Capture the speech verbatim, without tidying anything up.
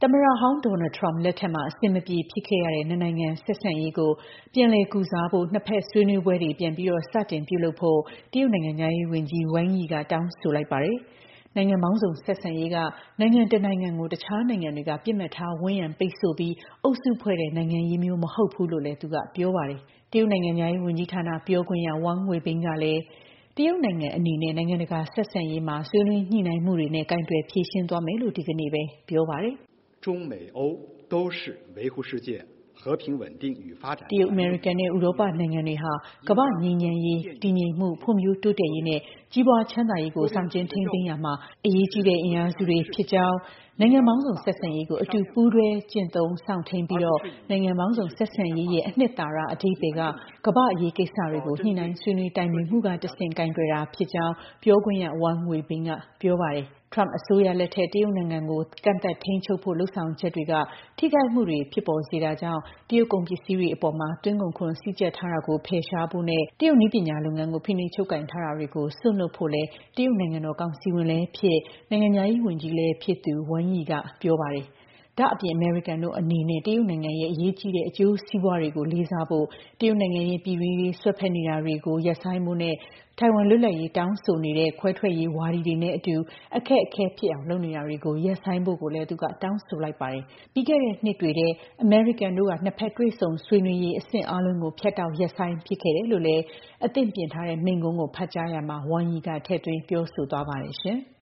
သမ္မတဟောင်း Donald Trump လက်ထက်မှာအဆင်မပြေဖြစ်ခဲ့ရတဲ့နှစ်နိုင်ငံဆက်ဆံရေးကိုပြန်လည်ကုစားဖို့နှစ်ဖက်ဆွေးနွေးပွဲတွေပြန်ပြီးစတင်ပြုလုပ်ဖို့တရုတ်နိုင်ငံခြားရေးဝန်ကြီး Wang Yi ကတောင်းဆိုလိုက်ပါတယ်။ နိုင်ငံပေါင်းစုံဆက်ဆံရေးကနိုင်ငံတစ်နိုင်ငံကိုတခြားနိုင်ငံတွေကပစ်မှတ်ထားဝန်းရံပိတ်ဆို့ပြီးအုပ်စုဖွဲ့တဲ့နိုင်ငံရေးမျိုးမဟုတ်ဘူးလို့လည်းသူကပြောပါတယ်။ တရုတ်နိုင်ငံခြားရေးဝန်ကြီးဌာနပြောခွင့်ရ Wang Wenbin ကလည်းတရုတ်နိုင်ငံအနေနဲ့နိုင်ငံတကာဆက်ဆံရေးမှာဆွေးနွေးညှိနှိုင်းမှုတွေနဲ့ကိုင်တွယ်ဖြေရှင်းသွားမယ်လို့ဒီကနေ့ပဲပြောပါတယ် “中美欧都是维护世界和平稳定与发展” တရုတ်အမေရိကန်နဲ့ဥရောပနိုင်ငံတွေဟာကမ္ဘာ့ငြိမ်းချမ်းရေးတည်ငြိမ်မှုဖွံ့ဖြိုးတိုးတက်ရေးနဲ့ကြီးပွားချမ်းသာရေးကိုဆောင်ကျဉ်ထိန်းသိမ်းရာမှာအရေးကြီးတဲ့အင်အားစုတွေဖြစ်ကြောင်းနိုင်ငံပေါင်းစုံဆက်ဆံရေးကိုအတူပူးတွဲကျင့်သုံးစောင့်ထိန်းပြီးနိုင်ငံပေါင်းစုံဆက်ဆံရေးရဲ့အနှစ်သာရအဓိပ္ပါယ်ကကမ္ဘာ့အရေးကိစ္စတွေကိုညှိနှိုင်းဆွေးနွေးတိုင်ပင်မှုကတဆင့်ကိုင်တွယ်တာဖြစ်ကြောင်းပြောခွင့်ရ Wang Wenbin ကပြောပါတယ်။ Trump အစိုးရလက်ထက်တရုတ်နိုင်ငံကိုကန့်သတ်ထိန်းချုပ်ဖို့လုပ်ဆောင်ချက်တွေကထိခိုက်မှုတွေဖြစ်ပေါ်စေတာကြောင့်တရုတ်ကုန်ပစ္စည်းတွေအပေါ်သွင်းကုန်ခွန်စည်းကြပ်ထားတာကိုဖယ်ရှားဖို့နဲ့တရုတ်နည်းပညာလုပ်ငန်းကိုဖိနှိပ်ချုပ်ကိုင်ထားတာတွေကိုစွန့်လွှတ်ဖို့လည်းတရုတ်နိုင်ငံတော်ကောင်စီဝင်လည်းဖြစ်နိုင်ငံခြားရေးဝန်ကြီးလည်းဖြစ်သူ Wang Yi ကပြောပါတယ်။ဒါ့အပြင်အမေရိကန်တို့အနေနဲ့တရုတ်နိုင်ငံရဲ့အရေးကြီးတဲ့အကျိုးစီးပွားတွေကိုလေးစားဖို့တရုတ်နိုင်ငံရဲ့ပြည်တွင်းရေးစွက်ဖက်နေတာတွေကိုရပ်ဆိုင်းဖို့နဲ့ထိုင်ဝမ်လွတ်လပ်ရေးတောင်းဆိုနေတဲ့ခွဲထွက်ရေးဝါဒီတွေနဲ့အတူအခက်အခဲဖြစ်အောင်လုပ်နေတာတွေကိုရပ်ဆိုင်းဖို့ကိုလည်းသူကတောင်းဆိုလိုက်ပါတယ်။ပြီးခဲ့တဲ့နှစ်တွေထဲအမေရိကန်တို့ကနှစ်ဖက်တွေ့ဆုံဆွေးနွေးရေးအဆင့်အားလုံးကိုဖြတ်တောက်ရပ်ဆိုင်းပစ်ခဲ့တယ်လို့လည်းအသင့်ပြင်ထားတဲ့မိန့်ခွန်းကိုဖတ်ကြားရာမှာ Wang Yi ကထည့်သွင်းပြောဆိုသွားပါတယ်ရှင်။